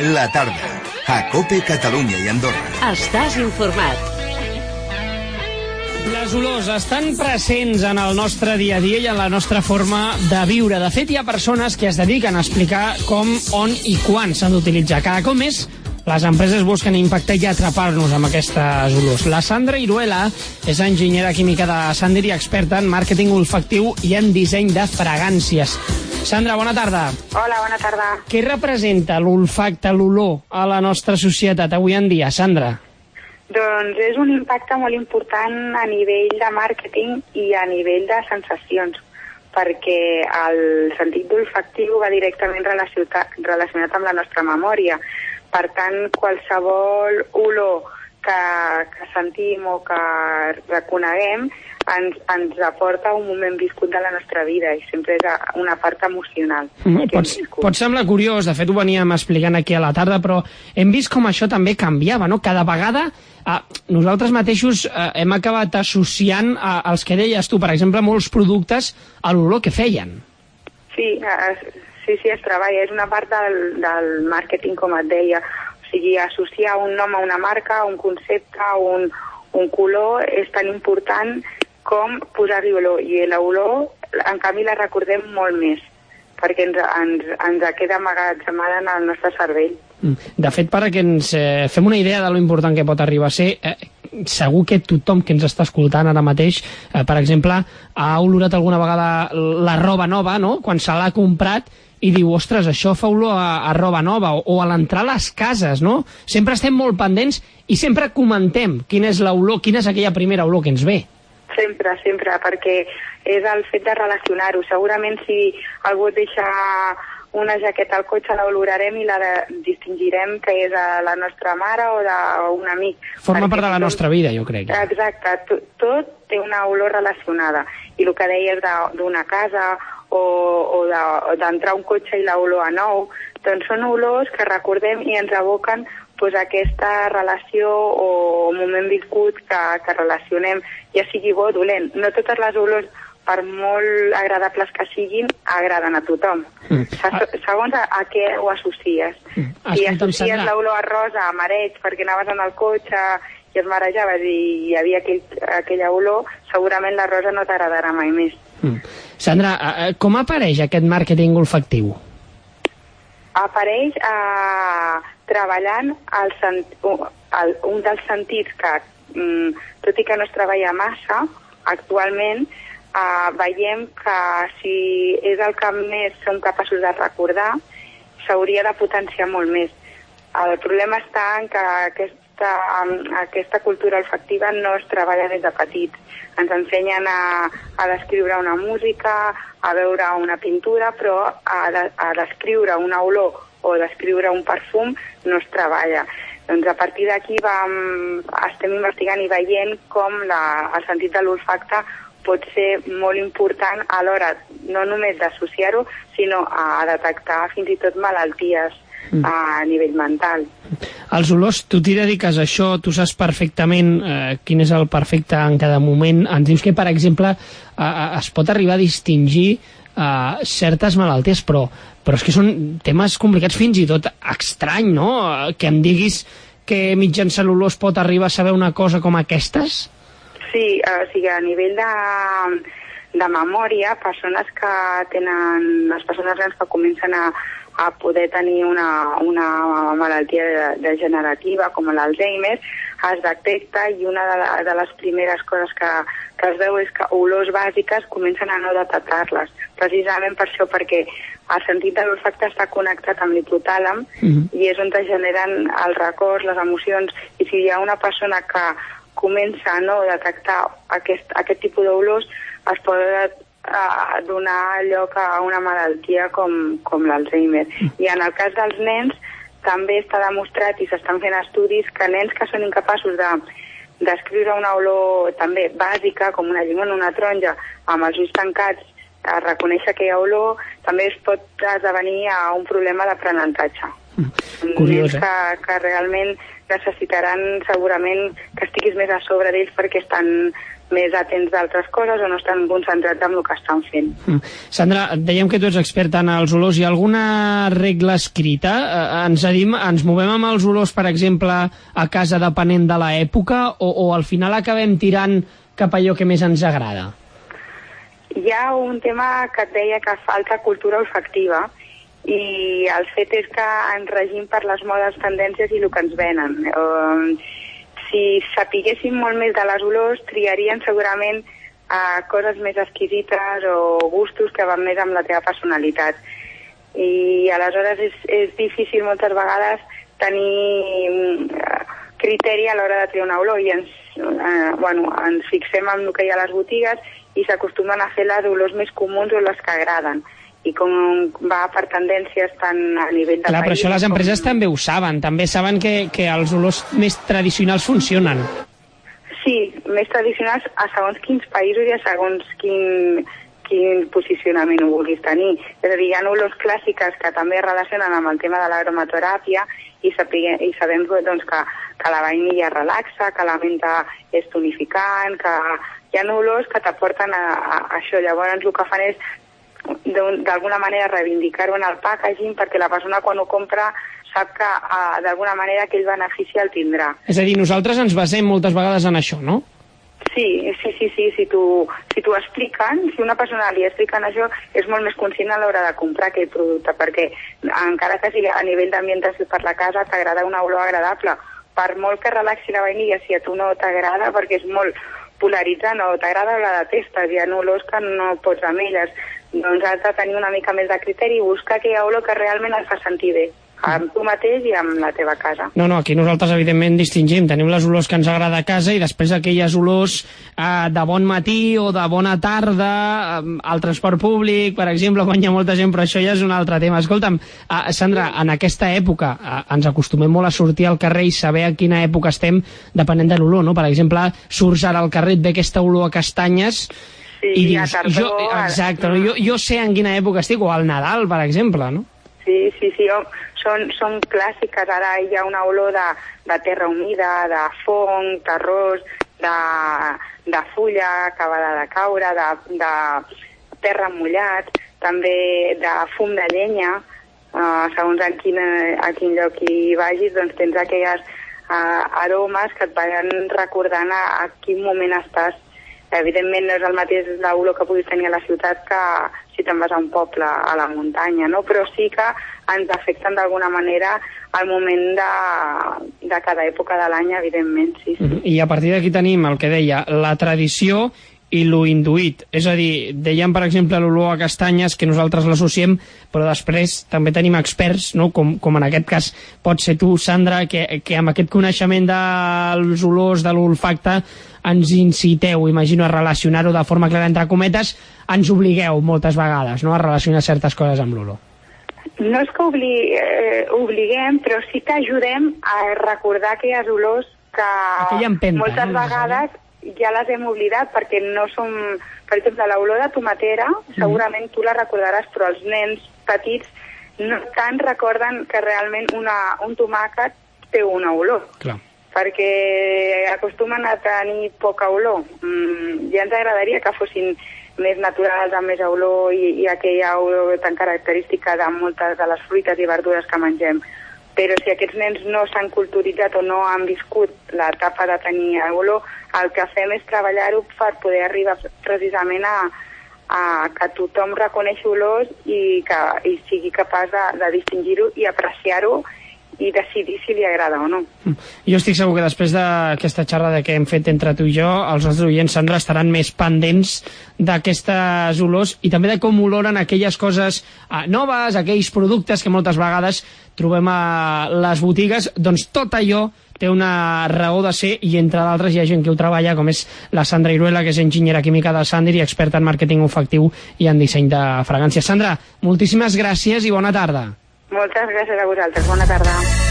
La tarda, a COPE Catalunya i Andorra. Estàs informat. Les olors estan presents en el nostre dia a dia i en la nostra forma de viure. De fet, hi ha persones que es dediquen a explicar com, on i quan s'han d'utilitzar. Cada cop més, les empreses busquen impactar i atrapar-nos amb aquestes olors. La Sandra Iruela és enginyera química de Sander i experta en màrqueting olfactiu i en disseny de fragàncies. Sandra, bona tarda. Hola, bona tarda. Què representa l'olfacte, l'olor, a la nostra societat avui en dia, Sandra? Doncs és un impacte molt important a nivell de màrqueting i a nivell de sensacions, perquè el sentit olfactiu va directament relacionat amb la nostra memòria. Per tant, qualsevol olor que sentim o que reconeguem ens aporta un moment viscut de la nostra vida i sempre és una part emocional. Pot semblar curiós, de fet ho veníem explicant aquí a la tarda, però hem vist com això també canviava, no? Cada vegada nosaltres mateixos hem acabat associant els que deies tu, per exemple, molts productes a l'olor que feien. Sí, es treballa, és una part del màrqueting, com et deia. O sigui, associar un nom a una marca, un concepte, un color, és tan important com posar-hi olor. I l'olor, en canvi, la recordem molt més, perquè ens queda emmagatzemada en el nostre cervell. De fet, perquè ens fem una idea de lo important que pot arribar a ser, segur que tothom que ens està escoltant ara mateix, per exemple, ha olorat alguna vegada la roba nova, no?, quan se l'ha comprat, i diu, ostres, això fa olor a roba nova, o a l'entrar a les cases, no? Sempre estem molt pendents i sempre comentem quina és l'olor, quina és aquella primera olor que ens ve. Sempre, perquè és el fet de relacionar-ho. Segurament si algú et deixa una jaqueta al cotxe l'olorarem i la distingirem que és de la nostra mare o d'un amic. Forma part de la nostra vida, jo crec. Exacte, tot té una olor relacionada. I el que deies d'una casa o d'entrar un cotxe i l'olor a nou, doncs són olors que recordem i ens evoquen aquesta relació o moment viscut que relacionem, ja sigui bo o dolent. No totes les olors, per molt agradables que siguin, agraden a tothom. Segons a què ho associes. Si associes l'olor a rosa a mareig perquè anaves en el cotxe i et marejaves i hi havia aquella olor, segurament la rosa no t'agradarà mai més. Sandra, com apareix aquest màrqueting olfactiu? Apareix treballant un dels sentits que, tot i que no es treballa massa, actualment veiem que si és el que més som capaços de recordar, s'hauria de potenciar molt més. El problema està en que aquesta cultura olfactiva no es treballa des de petits. Ens ensenyen a descriure una música, a veure una pintura, però a descriure una olor o descriure un perfum no es treballa. Doncs a partir d'aquí estem investigant i veient com el sentit de l'olfacte pot ser molt important a l'hora no només d'associar-ho, sinó a detectar fins i tot malalties a nivell mental. Els olors, tu t'hi dediques a això, tu saps perfectament quin és el perfecte en cada moment. Ens dius que, per exemple, es pot arribar a distingir certes malalties, però és que són temes complicats, fins i tot estrany, no?, que em diguis que mitjançant l'olor es pot arribar a saber una cosa com aquestes? Sí, o sigui, a nivell de memòria, les persones grans que comencen a poder tenir una malaltia degenerativa com l'Alzheimer, es detecta i una de les primeres coses que es veu és que olors bàsiques comencen a no detectar-les. Precisament per això, perquè el sentit de l'olfacte està connectat amb l'hipotàlem i és on es generen els records, les emocions, i si hi ha una persona que comença a no detectar aquest tipus d'olors, es pot donar lloc a una malaltia com l'Alzheimer. I en el cas dels nens també està demostrat i s'estan fent estudis que nens que són incapaços d'escriure una olor també bàsica, com una llimona, una taronja, amb els ulls tancats, a reconèixer aquella olor, també es pot esdevenir a un problema d'aprenentatge. Curiós, que realment necessitaran segurament que estiguis més a sobre d'ells perquè estan més atents d'altres coses o no estan concentrats en el que estan fent. Sandra, dèiem que tu ets experta en els olors. Hi ha alguna regla escrita? Ens movem amb els olors, per exemple, a casa depenent de l'època o al final acabem tirant cap a allò que més ens agrada? Hi ha un tema que et deia que falta cultura olfactiva i el fet és que ens regim per les modes, tendències i el que ens venen. Si sapiguéssim molt més de les olors, triarien segurament coses més exquisites o gustos que van més amb la teva personalitat. I aleshores és difícil moltes vegades tenir criteri a l'hora de triar una olor i ens fixem en el que hi ha a les botigues i s'acostumen a fer les olors més comuns o les que agraden. I com va per tendències tant a nivell de Clar, país... Però això les empreses també ho saben. També saben que els olors més tradicionals funcionen. Sí, més tradicionals a segons quins països i a segons quin posicionament ho vulguis tenir. És a dir, hi ha olors clàssiques que també es relacionen amb el tema de l'aromateràpia i sabem doncs, que la vainilla relaxa, que la menta és tonificant, que hi ha olors que t'aporten a això. Llavors el que fan és d'alguna manera reivindicar-ho en el packaging perquè la persona quan ho compra sap que d'alguna manera aquell benefici el tindrà. És a dir, nosaltres ens basem moltes vegades en això, no? Sí, si t'ho expliquen, si una persona li expliquen això, és molt més conscient a l'hora de comprar aquell producte, perquè encara que sigui a nivell d'ambientació per la casa, t'agrada una olor agradable. Per molt que relaxi la vainilla, si a tu no t'agrada, perquè és molt polaritzant, o t'agrada o la detestes, hi ha olors que no pots amb elles. Doncs has de tenir una mica més de criteri i buscar aquella olor que realment et fa sentir bé, amb tu mateix i amb la teva casa. No, aquí nosaltres evidentment distingim. Tenim les olors que ens agrada a casa i després aquelles olors de bon matí o de bona tarda, al transport públic, per exemple, quan hi ha molta gent, però això ja és un altre tema. Escolta'm, Sandra, en aquesta època ens acostumem molt a sortir al carrer i saber a quina època estem depenent de l'olor, no? Per exemple, surts ara al carrer, et ve aquesta olor a castanyes i dius, jo sé en quina època estic, o al Nadal, per exemple, no? Sí, són clàssiques. Ara hi ha una olor de terra humida, de fong, d'arròs, de fulla acabada de caure, de terra mullat, també de fum de llenya. Segons a quin lloc hi vagis, doncs tens aquelles aromes que et van recordant a quin moment estàs. Evidentment no és el mateix l'olor que puguis tenir a la ciutat que si te'n vas a un poble a la muntanya, no? Però sí que ens afecten d'alguna manera al moment de cada època de l'any, evidentment, sí. I a partir d'aquí tenim el que deia, la tradició i lo induït. És a dir, dèiem, per exemple, l'olor a castanyes, que nosaltres l'associem, però després també tenim experts, no? com en aquest cas pot ser tu, Sandra, que amb aquest coneixement dels olors, de l'olfacte, ens inciteu, imagino, a relacionar-ho de forma clara, entre cometes, ens obligueu moltes vegades, no?, a relacionar certes coses amb l'olor. No és que obliguem, però sí que ajudem a recordar aquelles olors que moltes vegades ja les hem oblidat perquè no som... Per exemple, l'olor de tomatera, segurament tu la recordaràs, però els nens petits no tant recorden que realment un tomàquet té una olor. Clar. Perquè acostumen a tenir poca olor. Ja ens agradaria que fossin més naturals, amb més olor i aquella olor tan característica de moltes de les fruites i verdures que mengem. Però si aquests nens no s'han culturitzat o no han viscut l'etapa de tenir olor, el que fem és treballar-ho per poder arribar precisament a que tothom reconeixi olors i sigui capaç de distingir-ho i apreciar-ho i decidir si li agrada o no. Jo estic segur que després d'aquesta xerrada que hem fet entre tu i jo, els nostres oients, Sandra, estaran més pendents d'aquestes olors i també de com oloren aquelles coses noves, aquells productes que moltes vegades trobem a les botigues. Doncs tot allò té una raó de ser i entre d'altres hi ha gent que ho treballa, com és la Sandra Iruela, que és enginyera química del Sander i experta en màrqueting olfactiu i en disseny de fragàncies. Sandra, moltíssimes gràcies i bona tarda. Moltes gràcies a vosaltres. Bona tarda.